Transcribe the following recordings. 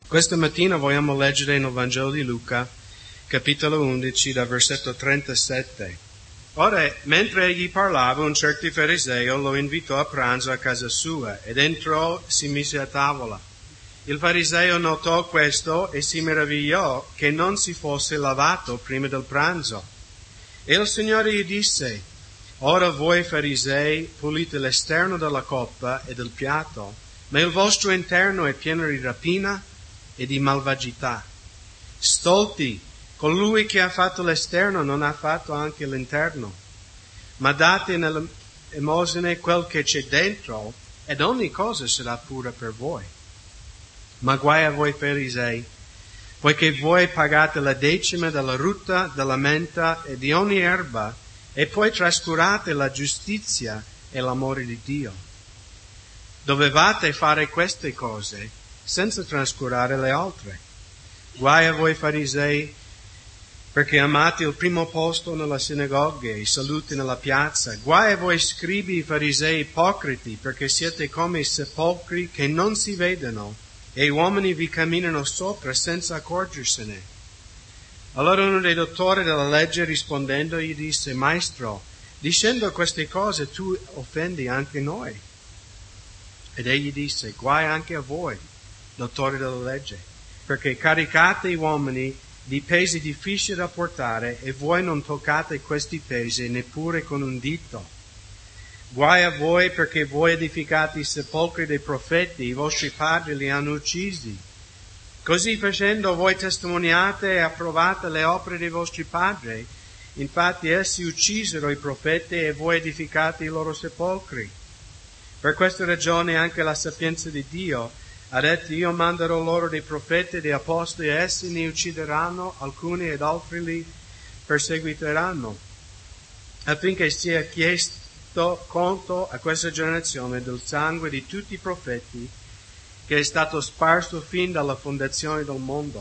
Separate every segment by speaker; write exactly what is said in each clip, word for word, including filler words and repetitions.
Speaker 1: Questa mattina vogliamo leggere nel Vangelo di Luca, capitolo undici, dal versetto trentasette. Ora, mentre egli parlava, un certo fariseo lo invitò a pranzo a casa sua ed entrò e si mise a tavola. Il fariseo notò questo e si meravigliò che non si fosse lavato prima del pranzo. E il Signore gli disse: ora voi farisei pulite l'esterno della coppa e del piatto, ma il vostro interno è pieno di rapina e di malvagità. Stolti, colui che ha fatto l'esterno non ha fatto anche l'interno. Ma date nelle elemosine quel che c'è dentro, ed ogni cosa sarà pura per voi. Ma guai a voi farisei, poiché voi pagate la decima della ruta, della menta e di ogni erba, e poi trascurate la giustizia e l'amore di Dio. Dovevate fare queste cose senza trascurare le altre. Guai a voi farisei, perché amate il primo posto nella sinagoga e i saluti nella piazza. Guai a voi scribi farisei ipocriti, perché siete come i sepolcri che non si vedono, e gli uomini vi camminano sopra senza accorgersene. Allora uno dei dottori della legge rispondendo gli disse: Maestro, dicendo queste cose tu offendi anche noi. Ed egli disse: guai anche a voi, dottori della legge, perché caricate gli uomini di pesi difficili da portare e voi non toccate questi pesi neppure con un dito. Guai a voi perché voi edificate i sepolcri dei profeti, i vostri padri li hanno uccisi. Così facendo voi testimoniate e approvate le opere dei vostri padri. Infatti essi uccisero i profeti e voi edificate i loro sepolcri. Per questa ragione anche la sapienza di Dio ha detto: io manderò loro dei profeti e dei apostoli, e essi ne uccideranno alcuni ed altri li perseguiteranno, affinché sia chiesto conto a questa generazione del sangue di tutti i profeti che è stato sparso fin dalla fondazione del mondo,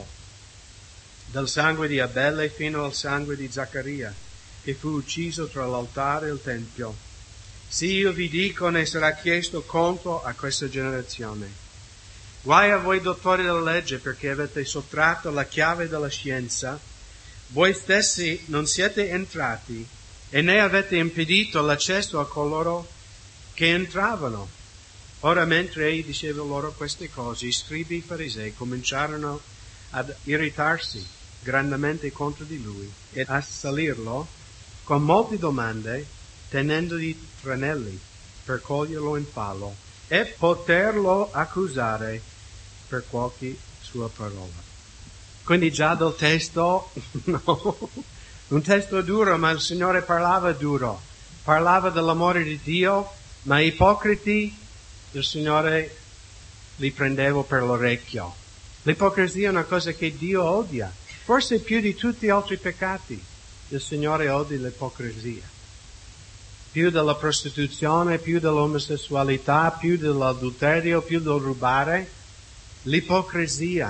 Speaker 1: dal sangue di Abele fino al sangue di Zaccaria, che fu ucciso tra l'altare e il tempio. Sì, io vi dico, ne sarà chiesto conto a questa generazione. Guai a voi dottori della legge, perché avete sottratto la chiave della scienza. Voi stessi non siete entrati e ne avete impedito l'accesso a coloro che entravano. Ora, mentre egli diceva loro queste cose, i scribi farisei cominciarono ad irritarsi grandemente contro di lui e a assalirlo con molte domande, tenendogli tranelli per coglierlo in fallo e poterlo accusare per qualche sua parola. Quindi già del testo, no, un testo duro, ma il Signore parlava duro, parlava dell'amore di Dio, ma ipocriti il Signore li prendeva per l'orecchio. L'ipocrisia è una cosa che Dio odia, forse più di tutti gli altri peccati. Il Signore odia l'ipocrisia. Più della prostituzione, più dell'omosessualità, più dell'adulterio, più del rubare. L'ipocrisia.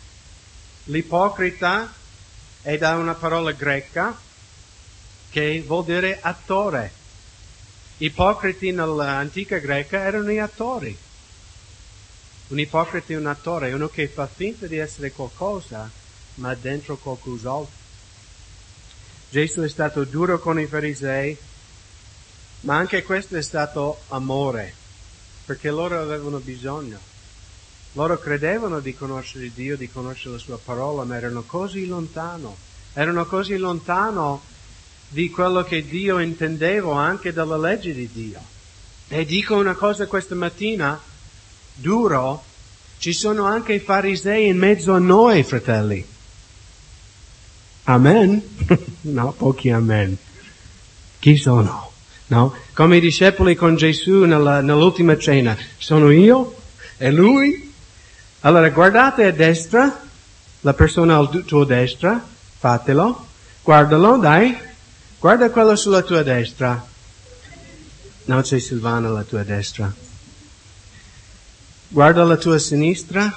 Speaker 1: L'ipocrita è da una parola greca che vuol dire attore. Ipocriti nell'antica greca erano gli attori. Un ipocrita è un attore, è uno che fa finta di essere qualcosa, ma dentro qualcos'altro. Gesù è stato duro con i farisei, ma anche questo è stato amore, perché loro avevano bisogno. Loro credevano di conoscere Dio, di conoscere la sua parola, ma erano così lontano. Erano così lontano di quello che Dio intendeva anche dalla legge di Dio. E dico una cosa questa mattina, duro, ci sono anche i farisei in mezzo a noi, fratelli. Amen? No, pochi amen. Chi sono? No? Come i discepoli con Gesù nella, nell'ultima cena. Sono io e lui. Allora guardate a destra, la persona al tuo destra, fatelo, guardalo, dai, guarda quello sulla tua destra. No, c'è Silvana alla tua destra. Guarda la tua sinistra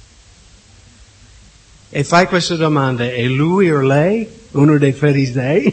Speaker 1: e fai questa domanda: è lui o lei uno dei farisei?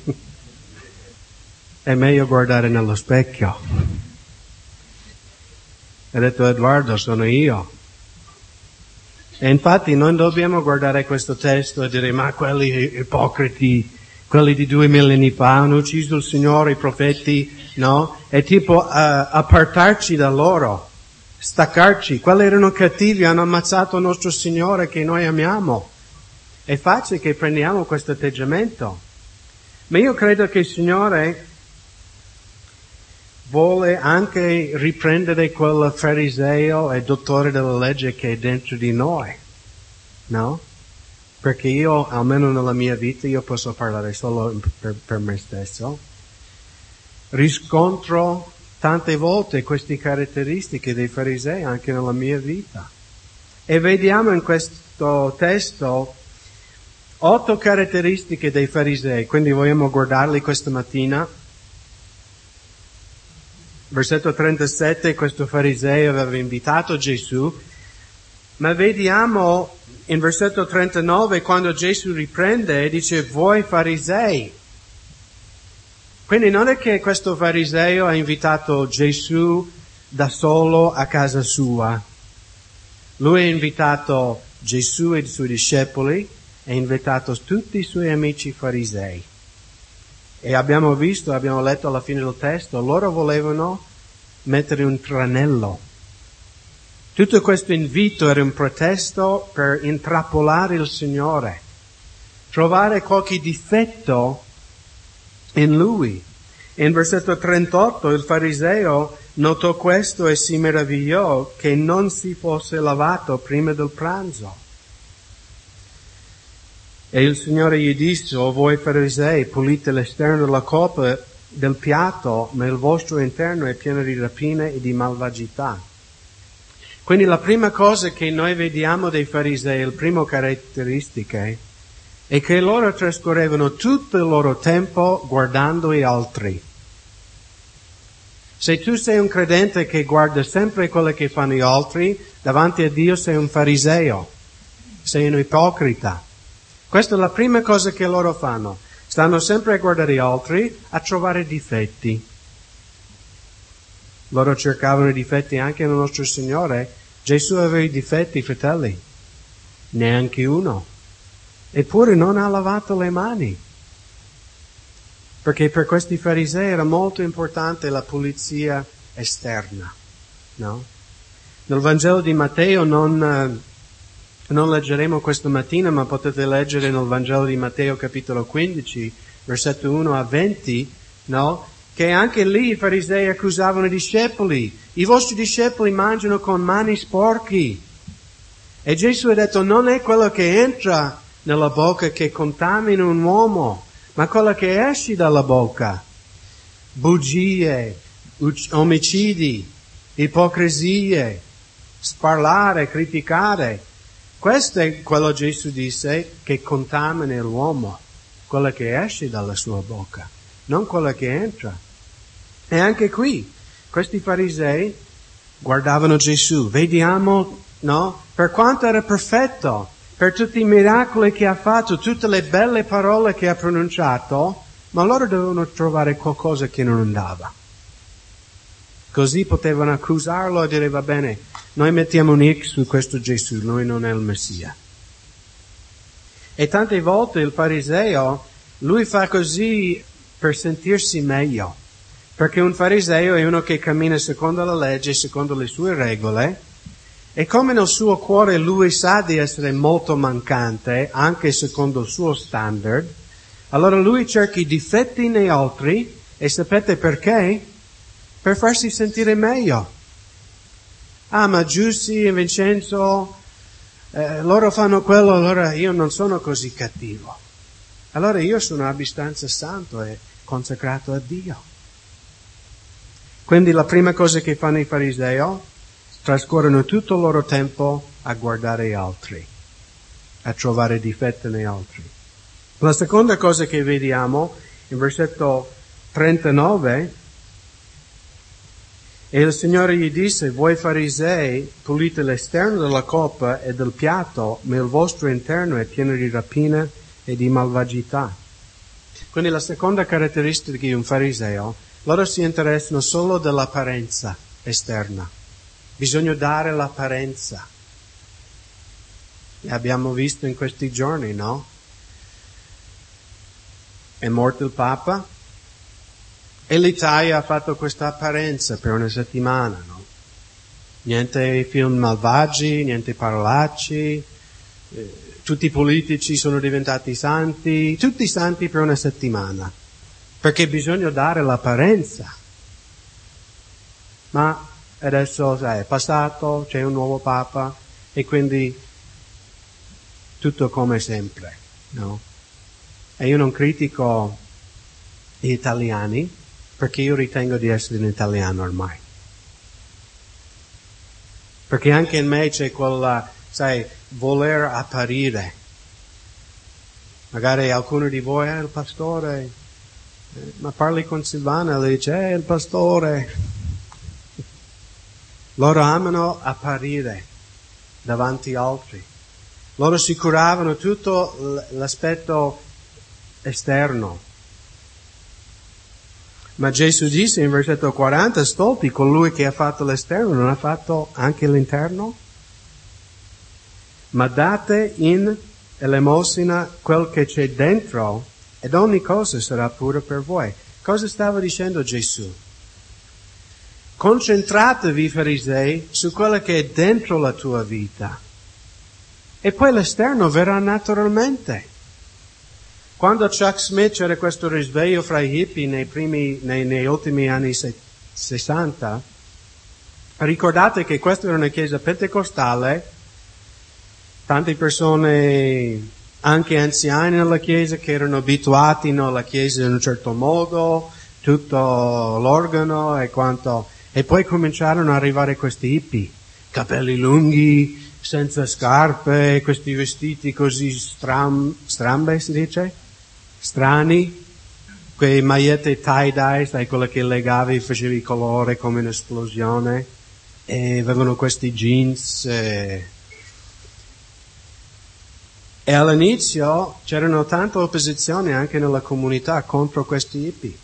Speaker 1: È meglio guardare nello specchio. Ha detto Edoardo, sono io. E infatti non dobbiamo guardare questo testo e dire, ma quelli ipocriti, quelli di due millenni fa hanno ucciso il Signore, i profeti, no? È tipo uh, appartarci da loro, staccarci. Quelli erano cattivi, hanno ammazzato il nostro Signore che noi amiamo. È facile che prendiamo questo atteggiamento. Ma io credo che il Signore vuole anche riprendere quel fariseo e dottore della legge che è dentro di noi, no? Perché io, almeno nella mia vita, io posso parlare solo per, per me stesso, riscontro tante volte queste caratteristiche dei farisei anche nella mia vita. E vediamo in questo testo otto caratteristiche dei farisei, quindi vogliamo guardarli questa mattina. Versetto trentasette, questo fariseo aveva invitato Gesù, ma vediamo in versetto trentanove, quando Gesù riprende, dice, voi farisei. Quindi non è che questo fariseo ha invitato Gesù da solo a casa sua. Lui ha invitato Gesù e i suoi discepoli, ha invitato tutti i suoi amici farisei. E abbiamo visto, abbiamo letto alla fine del testo, loro volevano mettere un tranello. Tutto questo invito era un pretesto per intrappolare il Signore, trovare qualche difetto in Lui. In versetto trentotto il fariseo notò questo e si meravigliò che non si fosse lavato prima del pranzo. E il Signore gli disse, o voi farisei, pulite l'esterno della coppa del piatto, ma il vostro interno è pieno di rapine e di malvagità. Quindi la prima cosa che noi vediamo dei farisei, la prima caratteristica, è che loro trascorrevano tutto il loro tempo guardando gli altri. Se tu sei un credente che guarda sempre quello che fanno gli altri, davanti a Dio sei un fariseo, sei un ipocrita. Questa è la prima cosa che loro fanno. Stanno sempre a guardare gli altri, a trovare difetti. Loro cercavano i difetti anche nel nostro Signore. Gesù aveva i difetti, fratelli. Neanche uno. Eppure non ha lavato le mani. Perché per questi farisei era molto importante la pulizia esterna, no? Nel Vangelo di Matteo non... Non leggeremo questa mattina, ma potete leggere nel Vangelo di Matteo capitolo quindici, versetto uno a venti, no? Che anche lì i farisei accusavano i discepoli. I vostri discepoli mangiano con mani sporchi. E Gesù ha detto, non è quello che entra nella bocca che contamina un uomo, ma quello che esce dalla bocca. Bugie, omicidi, ipocrisie, sparlare, criticare. Questo è quello che Gesù disse che contamina l'uomo, quello che esce dalla sua bocca, non quello che entra. E anche qui, questi farisei guardavano Gesù, vediamo, no? Per quanto era perfetto, per tutti i miracoli che ha fatto, tutte le belle parole che ha pronunciato, ma loro dovevano trovare qualcosa che non andava. Così potevano accusarlo e dire, va bene, noi mettiamo un X su questo Gesù, lui non è il Messia. E tante volte il fariseo, lui fa così per sentirsi meglio. Perché un fariseo è uno che cammina secondo la legge, secondo le sue regole, e come nel suo cuore lui sa di essere molto mancante, anche secondo il suo standard, allora lui cerca i difetti negli altri, e sapete perché? Per farsi sentire meglio. Ah, ma Giussi e Vincenzo, eh, loro fanno quello, allora io non sono così cattivo. Allora io sono abbastanza santo e consacrato a Dio. Quindi la prima cosa che fanno i farisei, trascorrono tutto il loro tempo a guardare gli altri, a trovare difetti negli altri. La seconda cosa che vediamo, in versetto trentanove, e il Signore gli disse, voi farisei pulite l'esterno della coppa e del piatto, ma il vostro interno è pieno di rapina e di malvagità. Quindi la seconda caratteristica di un fariseo, loro si interessano solo dell'apparenza esterna. Bisogna dare l'apparenza. E abbiamo visto in questi giorni, no? È morto il Papa e l'Italia ha fatto questa apparenza per una settimana, no? Niente film malvagi, niente parolacci, eh, tutti i politici sono diventati santi, tutti santi per una settimana, perché bisogna dare l'apparenza. Ma adesso sai, è passato, c'è un nuovo Papa e quindi tutto come sempre, no? E io non critico gli italiani, perché io ritengo di essere un italiano ormai. Perché anche in me c'è quella, sai, voler apparire. Magari alcuno di voi è eh, il pastore, eh, ma parli con Silvana e le dice, è eh, il pastore. Loro amano apparire davanti agli altri. Loro si curavano tutto l'aspetto esterno. Ma Gesù disse in versetto quaranta, stolti, colui che ha fatto l'esterno non ha fatto anche l'interno? Ma date in elemosina quel che c'è dentro ed ogni cosa sarà pura per voi. Cosa stava dicendo Gesù? Concentratevi, farisei, su quello che è dentro la tua vita. E poi l'esterno verrà naturalmente. Quando Chuck Smith c'era questo risveglio fra i hippie nei primi, nei, nei ultimi anni sessanta, ricordate che questa era una chiesa pentecostale, tante persone, anche anziani nella chiesa, che erano abituati alla chiesa in un certo modo, tutto l'organo e quanto, e poi cominciarono ad arrivare questi hippie, capelli lunghi, senza scarpe, questi vestiti così stram, strambe si dice? Strani, quei magliette tie-dye, sai, quella che legavi, facevi colore come un'esplosione, e avevano questi jeans. E, e all'inizio c'erano tante opposizioni anche nella comunità contro questi hippie.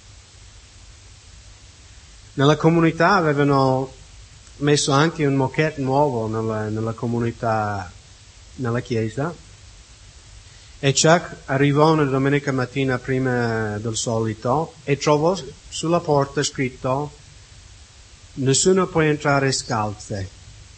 Speaker 1: Nella comunità avevano messo anche un moquette nuovo nella, nella comunità, nella chiesa. E Chuck arrivò una domenica mattina prima del solito e trovò sulla porta scritto nessuno può entrare scalze.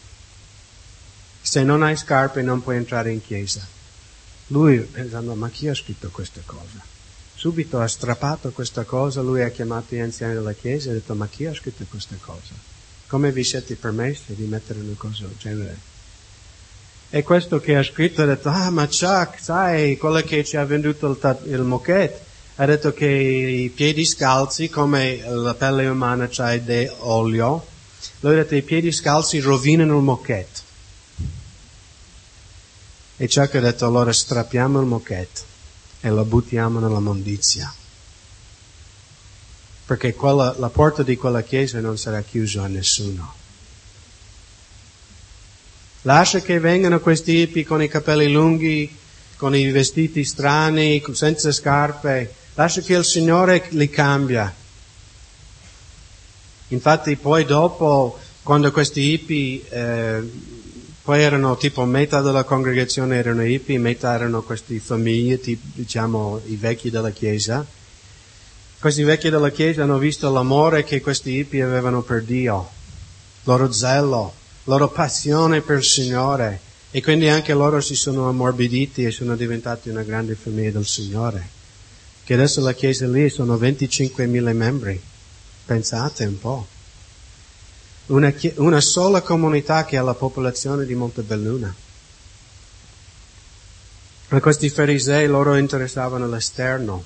Speaker 1: Se non hai scarpe non puoi entrare in chiesa. Lui pensando, ma chi ha scritto questa cosa? Subito ha strappato questa cosa, lui ha chiamato gli anziani della chiesa e ha detto, ma chi ha scritto questa cosa? Come vi siete permessi di mettere una cosa del genere? E questo che ha scritto ha detto, ah ma Chuck, sai, quello che ci ha venduto il, il moquette, ha detto che i piedi scalzi, come la pelle umana c'ha olio, lui ha detto i piedi scalzi rovinano il moquette. E Chuck ha detto, allora strappiamo il moquette e lo buttiamo nella mondizia. Perché quella, la porta di quella chiesa non sarà chiusa a nessuno. Lascia che vengano questi hippie con i capelli lunghi, con i vestiti strani, senza scarpe. Lascia che il Signore li cambia. Infatti poi dopo, quando questi hippie, eh, poi erano tipo metà della congregazione erano hippie, metà erano queste famiglie, tipo, diciamo i vecchi della Chiesa. Questi vecchi della Chiesa hanno visto l'amore che questi hippie avevano per Dio, loro zelo, loro passione per il Signore, e quindi anche loro si sono ammorbiditi e sono diventati una grande famiglia del Signore. Che adesso la Chiesa lì sono venticinquemila membri. Pensate un po'. Una, una sola comunità che ha la popolazione di Montebelluna. Ma questi farisei, loro interessavano l'esterno.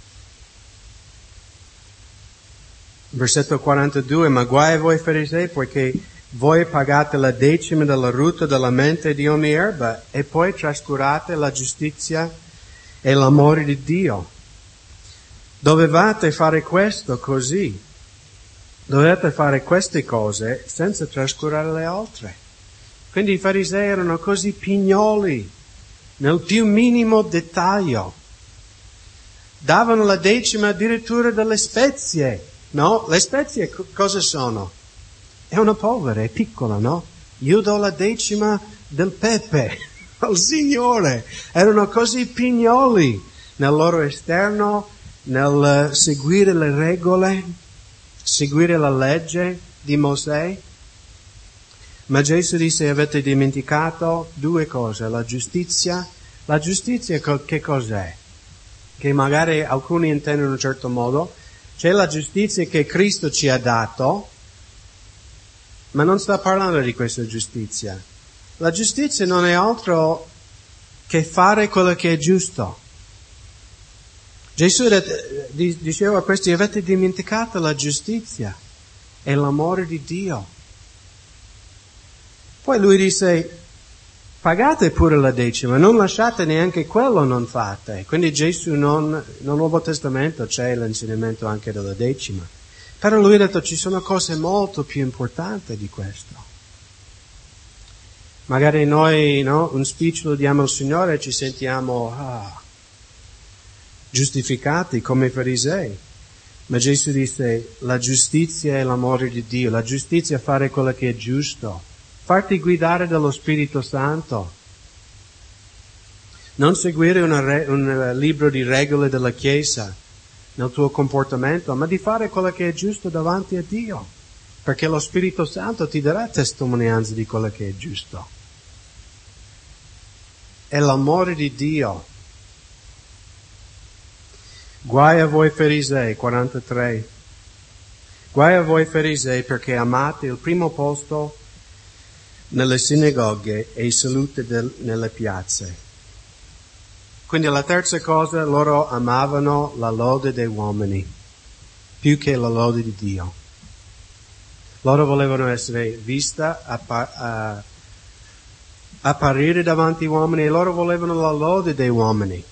Speaker 1: Versetto quarantadue, ma guai a voi farisei, poiché voi pagate la decima della ruta della mente di ogni erba e poi trascurate la giustizia e l'amore di Dio. Dovevate fare questo così. Dovete fare queste cose senza trascurare le altre. Quindi i farisei erano così pignoli nel più minimo dettaglio. Davano la decima addirittura delle spezie. No? Le spezie co- cosa sono? È una polvere, è piccola, no? Io do la decima del pepe. al Signore. Erano così pignoli nel loro esterno, nel seguire le regole, seguire la legge di Mosè. Ma Gesù disse: avete dimenticato due cose, la giustizia. La giustizia che cos'è? Che magari alcuni intendono in un certo modo. C'è la giustizia che Cristo ci ha dato, ma non sta parlando di questa giustizia. La giustizia non è altro che fare quello che è giusto. Gesù diceva a questi: avete dimenticato la giustizia e l'amore di Dio. Poi lui disse: pagate pure la decima, non lasciate neanche quello, non fate. Quindi Gesù non, nel Nuovo Testamento c'è l'insegnamento anche della decima. Però lui ha detto: ci sono cose molto più importanti di questo. Magari noi, no, un spicciolo diamo al Signore e ci sentiamo ah, giustificati come i farisei. Ma Gesù disse: la giustizia è l'amore di Dio, la giustizia è fare quello che è giusto, farti guidare dallo Spirito Santo, non seguire una re, un libro di regole della Chiesa nel tuo comportamento, ma di fare quello che è giusto davanti a Dio, perché lo Spirito Santo ti darà testimonianza di quello che è giusto. È l'amore di Dio. Guai a voi farisei, quarantatré. Guai a voi farisei perché amate il primo posto nelle sinagoghe e i saluti del, nelle piazze. Quindi la terza cosa, loro amavano la lode dei uomini più che la lode di Dio. Loro volevano essere vista, appa, uh, apparire davanti agli uomini, e loro volevano la lode dei uomini.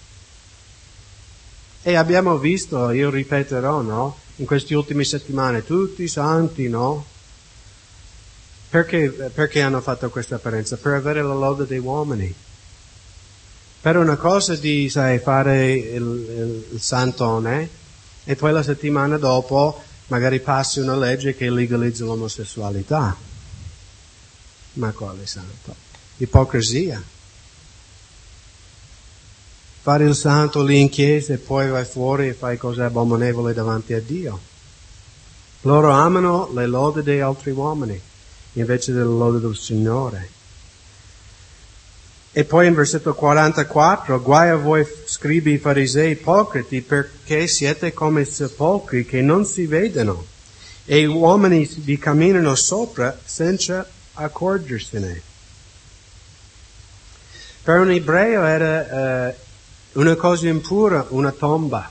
Speaker 1: E abbiamo visto, io ripeterò, no? In queste ultime settimane, tutti i santi, no? Perché, perché hanno fatto questa apparenza? Per avere la lode dei uomini. Per una cosa di, sai, fare il, il, il santone, e poi la settimana dopo magari passi una legge che legalizza l'omosessualità. Ma quale santo? Ipocrisia. Fare il santo lì in chiesa e poi vai fuori e fai cose abominevoli davanti a Dio. Loro amano le lodi degli altri uomini invece della lode del Signore. E poi in versetto quarantaquattro, guai a voi scribi farisei ipocriti, perché siete come sepolcri che non si vedono, e gli uomini vi camminano sopra senza accorgersene. Per un ebreo era uh, una cosa impura, una tomba.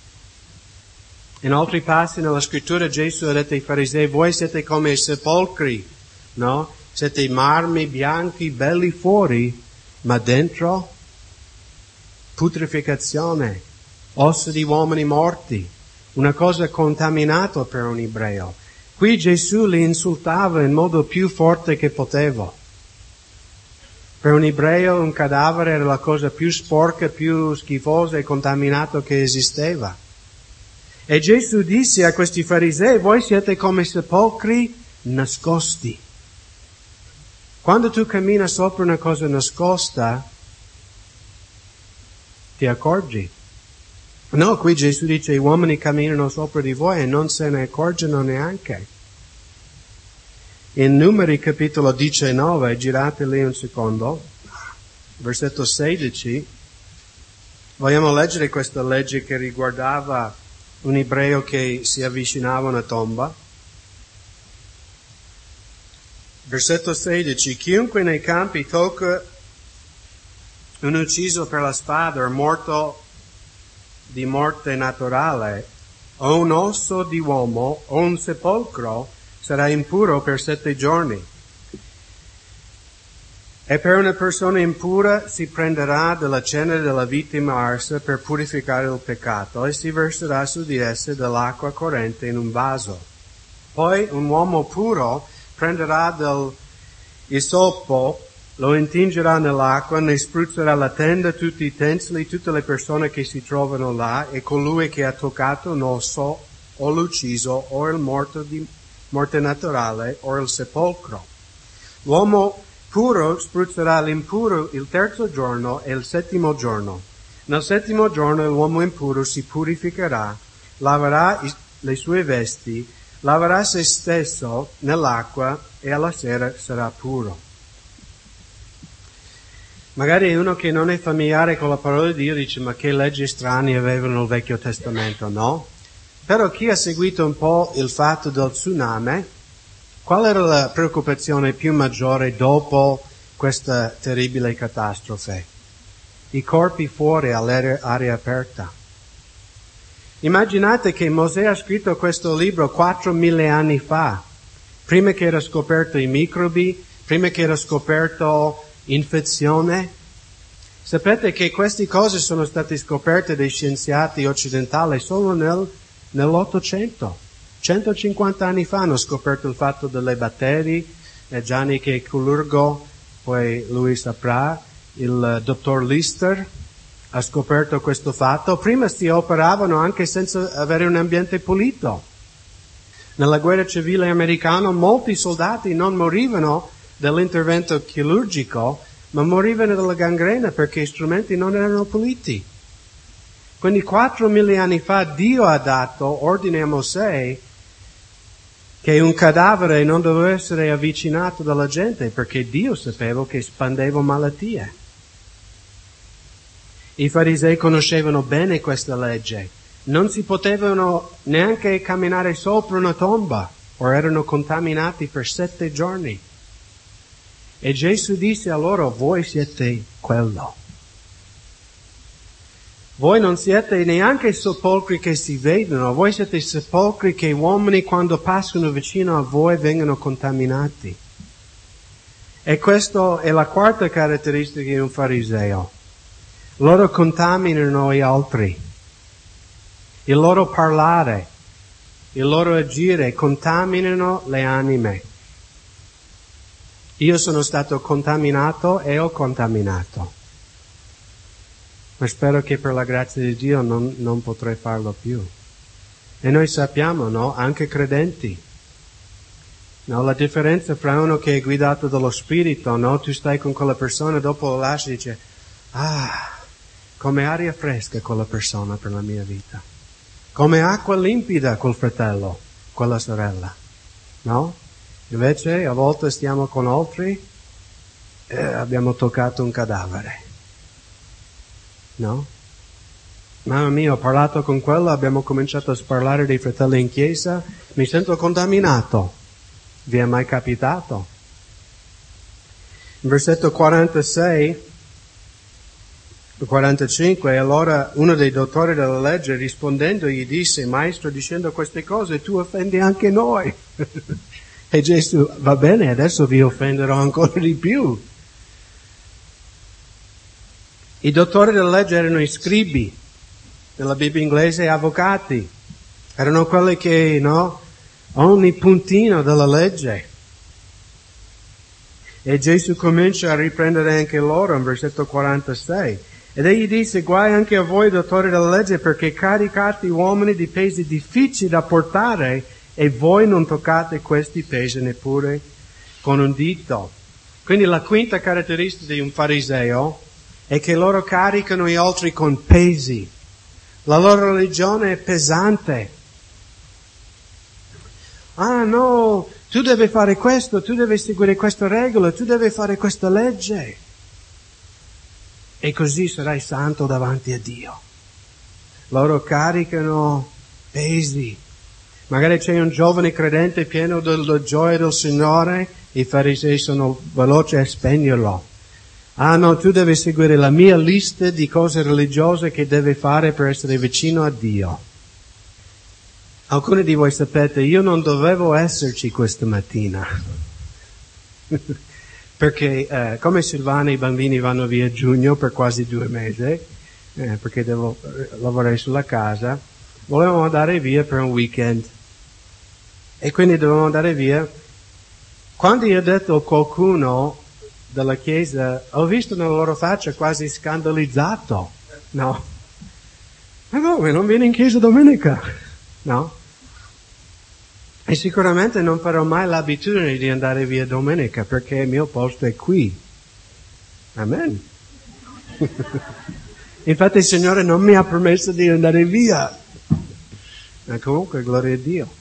Speaker 1: In altri passi nella scrittura Gesù ha detto ai farisei: voi siete come sepolcri, no? Siete marmi bianchi, belli fuori, ma dentro putreficazione, ossa di uomini morti, una cosa contaminata per un ebreo. Qui Gesù li insultava in modo più forte che poteva. Per un ebreo un cadavere era la cosa più sporca, più schifosa e contaminata che esisteva. E Gesù disse a questi farisei: voi siete come sepolcri nascosti. Quando tu cammini sopra una cosa nascosta, ti accorgi. No, qui Gesù dice: gli uomini camminano sopra di voi e non se ne accorgono neanche. In Numeri capitolo diciannove, girate lì un secondo, versetto sedici, vogliamo leggere questa legge che riguardava un ebreo che si avvicinava a una tomba. Versetto sedici, chiunque nei campi tocca un ucciso per la spada o morto di morte naturale, o un osso di uomo o un sepolcro, sarà impuro per sette giorni. E per una persona impura si prenderà della cenere della vittima arsa per purificare il peccato e si verserà su di esse dell'acqua corrente in un vaso. Poi un uomo puro prenderà del isopo, lo intingerà nell'acqua, ne spruzzerà la tenda, tutti i utensili, tutte le persone che si trovano là, e colui che ha toccato un osso o l'ucciso o il morto di morte naturale o il sepolcro. L'uomo Puro spruzzerà l'impuro il terzo giorno e il settimo giorno. Nel settimo giorno l'uomo impuro si purificherà, laverà le sue vesti, laverà se stesso nell'acqua e alla sera sarà puro. Magari uno che non è familiare con la parola di Dio dice: ma che leggi strane avevano il Vecchio Testamento, no? Però chi ha seguito un po' il fatto del tsunami, qual era la preoccupazione più maggiore dopo questa terribile catastrofe? I corpi fuori all'aria aperta. Immaginate che Mosè ha scritto questo libro quattromila anni fa, prima che era scoperto i microbi, prima che era scoperto infezione. Sapete che queste cose sono state scoperte dai scienziati occidentali solo nel, nell'Ottocento. centocinquanta anni fa hanno scoperto il fatto delle batteri, eh, Gianni che è chirurgo, poi lui saprà, il dottor Lister ha scoperto questo fatto. Prima si operavano anche senza avere un ambiente pulito. Nella guerra civile americana molti soldati non morivano dall'intervento chirurgico, ma morivano dalla gangrena perché gli strumenti non erano puliti. Quindi quattromila anni fa Dio ha dato ordine a Mosè che un cadavere non doveva essere avvicinato dalla gente perché Dio sapeva che espandeva malattie. I farisei conoscevano bene questa legge. Non si potevano neanche camminare sopra una tomba o erano contaminati per sette giorni. E Gesù disse a loro: voi siete quello. Voi non siete neanche sepolcri che si vedono, voi siete sepolcri che uomini quando passano vicino a voi vengono contaminati. E questa è la quarta caratteristica di un fariseo. Loro contaminano gli altri. Il loro parlare, il loro agire contaminano le anime. Io sono stato contaminato e ho contaminato. Ma spero che per la grazia di Dio non, non potrei farlo più. E noi sappiamo, no? Anche credenti. No? La differenza fra uno che è guidato dallo Spirito, no? Tu stai con quella persona, dopo lo lasci e dici: ah, come aria fresca quella persona per la mia vita. Come acqua limpida quel fratello, quella sorella. No? Invece a volte stiamo con altri e abbiamo toccato un cadavere. No? Mamma mia, ho parlato con quello, abbiamo cominciato a parlare dei fratelli in chiesa, mi sento contaminato. Vi è mai capitato? In versetto quarantasei, quarantacinque, allora uno dei dottori della legge rispondendo gli disse: Maestro, dicendo queste cose tu offendi anche noi. E Gesù: va bene, adesso vi offenderò ancora di più. I dottori della legge erano i scribi, nella Bibbia inglese avvocati, erano quelli che, no, ogni puntino della legge. E Gesù comincia a riprendere anche loro in versetto quarantasei. Ed egli disse: guai anche a voi dottori della legge, perché caricate uomini di pesi difficili da portare e voi non toccate questi pesi neppure con un dito. Quindi la quinta caratteristica di un fariseo è che loro caricano gli altri con pesi. La loro religione è pesante. Ah no, tu devi fare questo, tu devi seguire questa regola, tu devi fare questa legge. E così sarai santo davanti a Dio. Loro caricano pesi. Magari c'è un giovane credente pieno della gioia del Signore, i farisei sono veloci a spegnerlo. Ah no, tu devi seguire la mia lista di cose religiose che devi fare per essere vicino a Dio. Alcuni di voi sapete, io non dovevo esserci questa mattina. Perché eh, come Silvana i bambini vanno via a giugno per quasi due mesi, eh, perché devo lavorare sulla casa, volevamo andare via per un weekend. E quindi dovevamo andare via. Quando io ho detto a qualcuno della chiesa, ho visto nella loro faccia quasi scandalizzato. No. Ma come, non vieni in chiesa domenica? No. E sicuramente non farò mai l'abitudine di andare via domenica perché il mio posto è qui. Amen. Infatti il Signore non mi ha permesso di andare via. Ma comunque, gloria a Dio.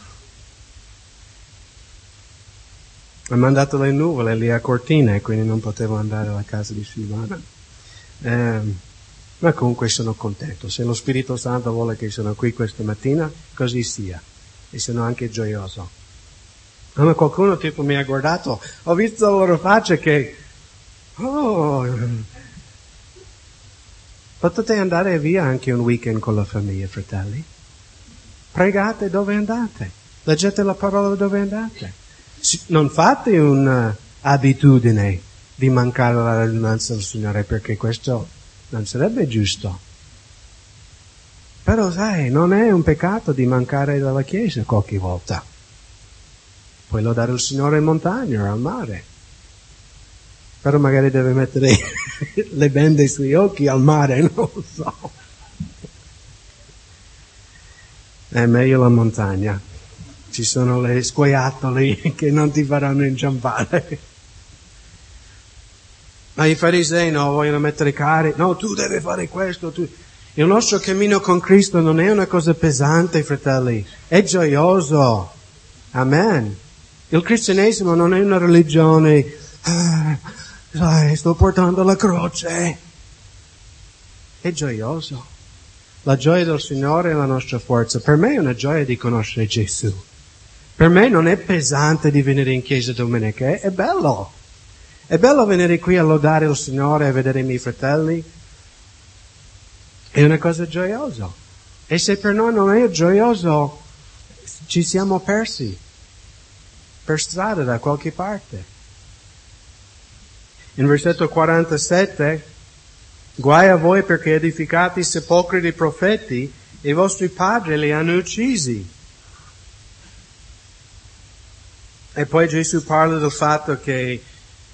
Speaker 1: Ha mandato le nuvole lì a Cortina e quindi non potevo andare alla casa di Silvana. Eh, ma comunque sono contento. Se lo Spirito Santo vuole che sono qui questa mattina, così sia. E sono anche gioioso. Ma qualcuno tipo mi ha guardato, ho visto la loro faccia che, oh, potete andare via anche un weekend con la famiglia, fratelli. Pregate dove andate. Leggete la parola dove andate. Non fate un'abitudine di mancare alla radunanza del Signore perché questo non sarebbe giusto. Però sai, non è un peccato di mancare dalla chiesa qualche volta. Puoi lodare il Signore in montagna o al mare. Però magari deve mettere le bende sui occhi al mare, non lo so. È meglio la montagna. Ci sono le scoiattoli che non ti faranno inciampare. Ma i farisei no, vogliono mettere cari. No, tu devi fare questo, tu... Il nostro cammino con Cristo non è una cosa pesante, fratelli, è gioioso. Amen. Il cristianesimo non è una religione, ah, sai, sto portando la croce. È gioioso. La gioia del Signore è la nostra forza. Per me è una gioia di conoscere Gesù. Per me non è pesante di venire in chiesa domenica, è, è bello. È bello venire qui a lodare il Signore e vedere i miei fratelli. È una cosa gioiosa. E se per noi non è gioioso, ci siamo persi per strada da qualche parte. In versetto quarantasette, guai a voi perché edificate i sepolcri dei profeti e i vostri padri li hanno uccisi. E poi Gesù parla del fatto che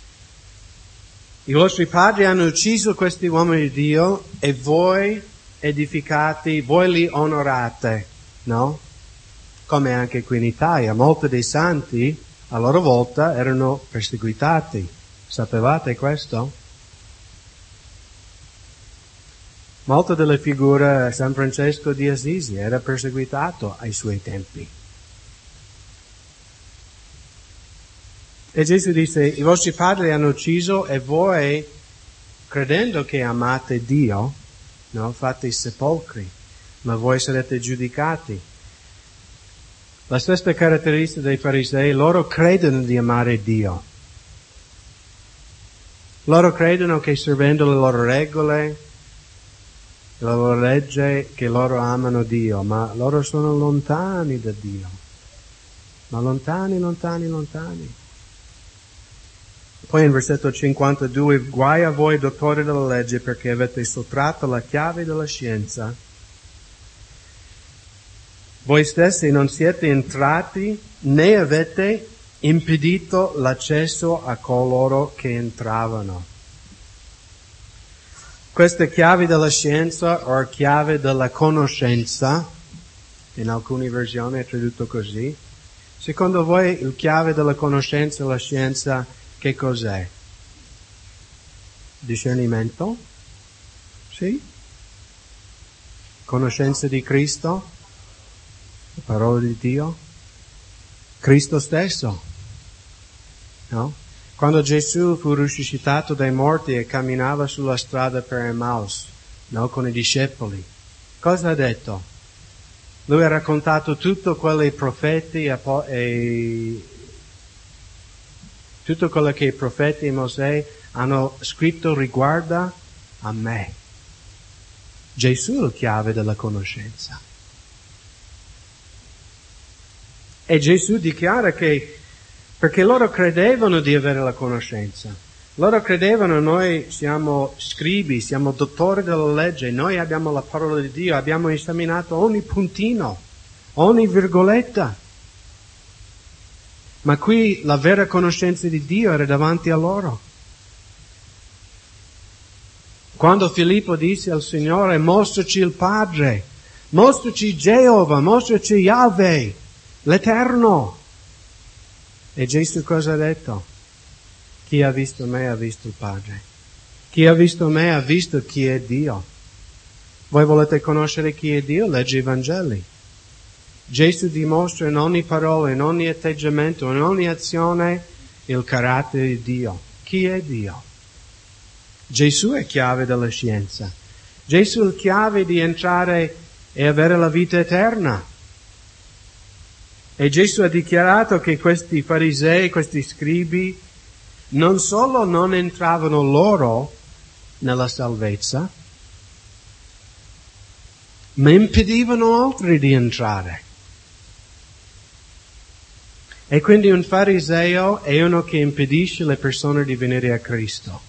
Speaker 1: i vostri padri hanno ucciso questi uomini di Dio e voi edificati, voi li onorate, no? Come anche qui in Italia, molti dei santi a loro volta erano perseguitati. Sapevate questo? Molte delle figure, San Francesco di Assisi era perseguitato ai suoi tempi. E Gesù disse, i vostri padri hanno ucciso e voi, credendo che amate Dio, no, fate i sepolcri, ma voi sarete giudicati. La stessa caratteristica dei farisei, loro credono di amare Dio. Loro credono che servendo le loro regole, la loro legge, che loro amano Dio, ma loro sono lontani da Dio. Ma lontani, lontani, lontani. Poi in versetto cinquantadue, guai a voi dottori della legge perché avete sottratto la chiave della scienza. Voi stessi non siete entrati né avete impedito l'accesso a coloro che entravano. Queste chiavi della scienza o chiave della conoscenza, in alcune versioni è tradotto così. Secondo voi il chiave della conoscenza e la scienza che cos'è? Discernimento? Sì? Conoscenza di Cristo? La parola di Dio? Cristo stesso? No? Quando Gesù fu risuscitato dai morti e camminava sulla strada per Emmaus, no? Con i discepoli, cosa ha detto? Lui ha raccontato tutto quello che i profeti e tutto quello che i profeti e Mosè hanno scritto riguarda a me. Gesù è la chiave della conoscenza. E Gesù dichiara che, perché loro credevano di avere la conoscenza, loro credevano noi siamo scribi, siamo dottori della legge, noi abbiamo la parola di Dio, abbiamo esaminato ogni puntino, ogni virgoletta. Ma qui la vera conoscenza di Dio era davanti a loro. Quando Filippo disse al Signore, mostraci il Padre, mostraci Geova, mostraci Yahweh, l'Eterno. E Gesù cosa ha detto? Chi ha visto me ha visto il Padre. Chi ha visto me ha visto chi è Dio. Voi volete conoscere chi è Dio? Leggi i Vangeli. Gesù dimostra in ogni parola, in ogni atteggiamento, in ogni azione il carattere di Dio. Chi è Dio? Gesù è chiave della scienza. Gesù è chiave di entrare e avere la vita eterna. E Gesù ha dichiarato che questi farisei, questi scribi, non solo non entravano loro nella salvezza, ma impedivano altri di entrare. E quindi un fariseo è uno che impedisce alle persone di venire a Cristo.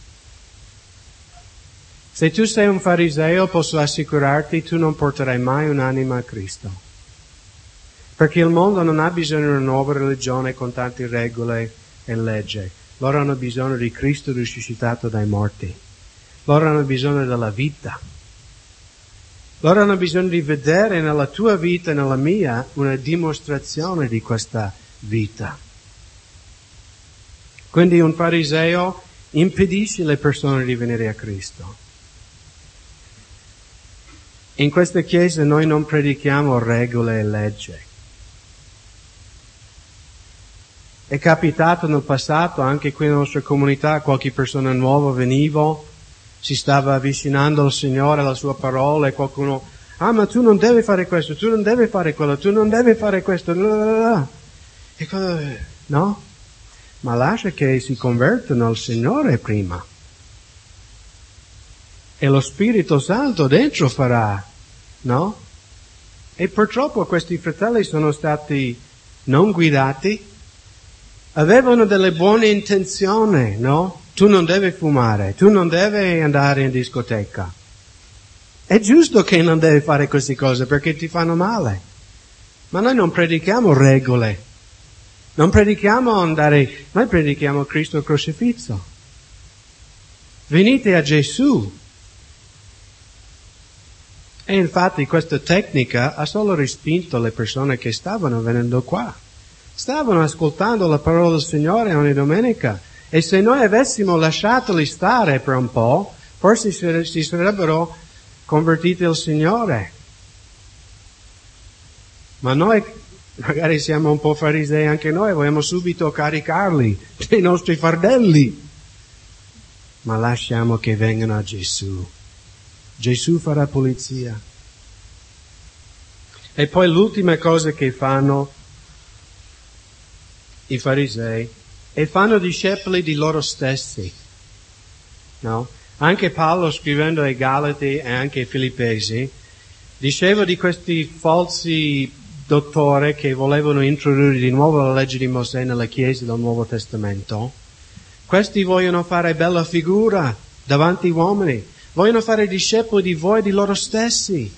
Speaker 1: Se tu sei un fariseo, posso assicurarti, tu non porterai mai un'anima a Cristo. Perché il mondo non ha bisogno di una nuova religione con tante regole e leggi. Loro hanno bisogno di Cristo risuscitato dai morti. Loro hanno bisogno della vita. Loro hanno bisogno di vedere nella tua vita e nella mia una dimostrazione di questa vita. Quindi un fariseo impedisce alle persone di venire a Cristo. In questa chiesa noi non predichiamo regole e leggi. È capitato nel passato, anche qui nella nostra comunità, qualche persona nuova veniva, si stava avvicinando al Signore, alla Sua parola, e qualcuno, ah ma tu non devi fare questo, tu non devi fare quello, tu non devi fare questo, e cosa, no? Ma lascia che si convertano al Signore prima. E lo Spirito Santo dentro farà, no? E purtroppo questi fratelli sono stati non guidati, avevano delle buone intenzioni, no? Tu non devi fumare, tu non devi andare in discoteca. È giusto che non devi fare queste cose perché ti fanno male. Ma noi non predichiamo regole. Non predichiamo andare, noi predichiamo Cristo crocifisso. Venite a Gesù. E infatti questa tecnica ha solo respinto le persone che stavano venendo qua. Stavano ascoltando la parola del Signore ogni domenica. E se noi avessimo lasciatoli stare per un po', forse si sarebbero convertiti al Signore. Ma noi magari siamo un po' farisei anche noi, vogliamo subito caricarli dei nostri fardelli. Ma lasciamo che vengano a Gesù. Gesù farà pulizia. E poi l'ultima cosa che fanno i farisei è fanno discepoli di loro stessi. No? Anche Paolo, scrivendo ai Galati e anche ai Filippesi, diceva di questi falsi dottori che volevano introdurre di nuovo la legge di Mosè nella Chiesa del Nuovo Testamento. Questi vogliono fare bella figura davanti agli uomini, vogliono fare discepoli di voi, di loro stessi.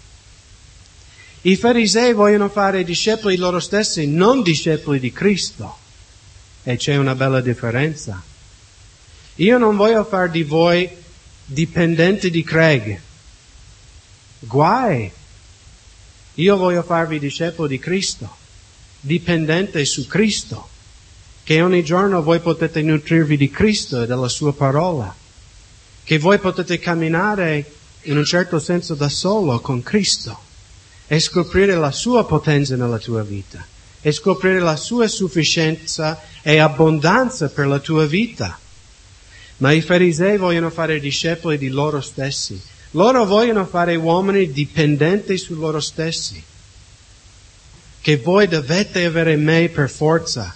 Speaker 1: I farisei vogliono fare discepoli di loro stessi, non discepoli di Cristo. E c'è una bella differenza. Io non voglio fare di voi dipendenti di Craig. Guai! Io voglio farvi discepoli di Cristo, dipendente su Cristo, che ogni giorno voi potete nutrirvi di Cristo e della Sua parola, che voi potete camminare in un certo senso da solo con Cristo e scoprire la Sua potenza nella tua vita e scoprire la Sua sufficienza e abbondanza per la tua vita. Ma i farisei vogliono fare discepoli di loro stessi. Loro vogliono fare uomini dipendenti su loro stessi. Che voi dovete avere me per forza.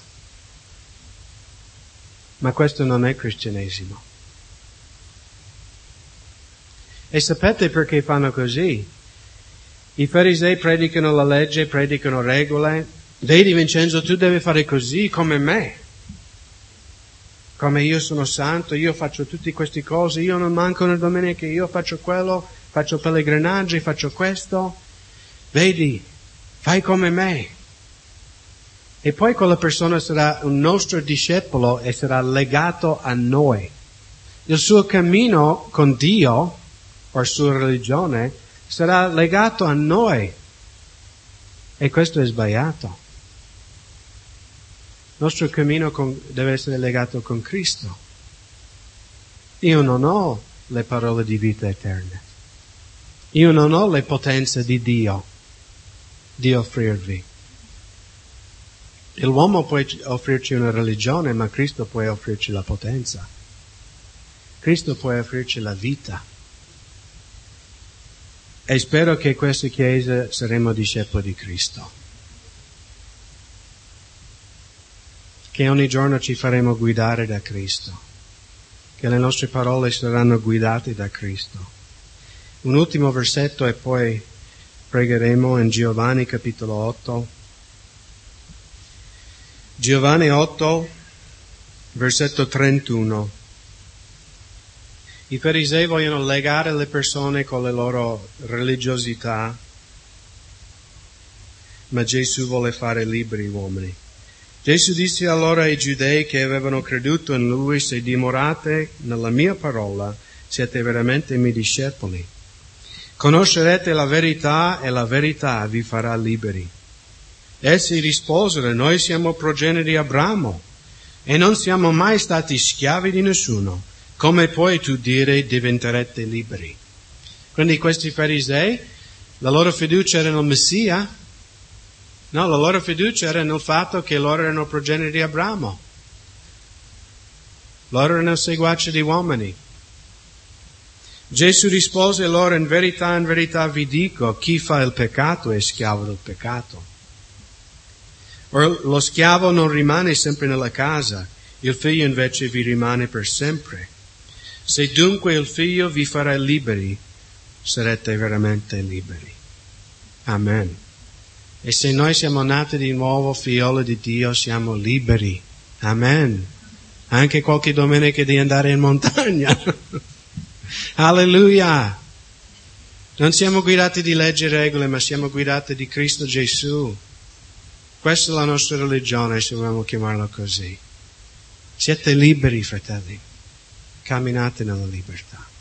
Speaker 1: Ma questo non è cristianesimo. E sapete perché fanno così? I farisei predicano la legge, predicano regole. Vedi Vincenzo, tu devi fare così come me. Come io sono santo, io faccio tutte queste cose, io non manco una domenica, io faccio quello, faccio pellegrinaggi, faccio questo. Vedi, fai come me. E poi quella persona sarà un nostro discepolo e sarà legato a noi. Il suo cammino con Dio, o la sua religione, sarà legato a noi. E questo è sbagliato. nostro cammino con, deve essere legato con Cristo. Io non ho le parole di vita eterna. Io non ho le potenze di Dio di offrirvi. L'uomo può offrirci una religione, ma Cristo può offrirci la potenza. Cristo può offrirci la vita. E spero che questa Chiesa saremo discepoli di Cristo. Che ogni giorno ci faremo guidare da Cristo. Che le nostre parole saranno guidate da Cristo. Un ultimo versetto e poi pregheremo in Giovanni capitolo otto. Giovanni otto, versetto trentuno. I farisei vogliono legare le persone con le loro religiosità, ma Gesù vuole fare liberi gli uomini. Gesù disse allora ai giudei che avevano creduto in Lui: se dimorate nella mia parola, siete veramente i miei discepoli. Conoscerete la verità e la verità vi farà liberi. Essi risposero: noi siamo progenie di Abramo e non siamo mai stati schiavi di nessuno. Come puoi tu dire diventerete liberi? Quindi questi farisei, la loro fiducia era nel Messia? No, la loro fiducia era nel fatto che loro erano progenie di Abramo. Loro erano seguaci di uomini. Gesù rispose loro: in verità, in verità vi dico, chi fa il peccato è schiavo del peccato. Or, lo schiavo non rimane sempre nella casa, il figlio invece vi rimane per sempre. Se dunque il figlio vi farà liberi, sarete veramente liberi. Amen. E se noi siamo nati di nuovo, figlioli di Dio, siamo liberi. Amen. Anche qualche domenica di andare in montagna. Alleluia. Non siamo guidati di leggi e regole, ma siamo guidati di Cristo Gesù. Questa è la nostra religione, se vogliamo chiamarla così. Siete liberi, fratelli. Camminate nella libertà.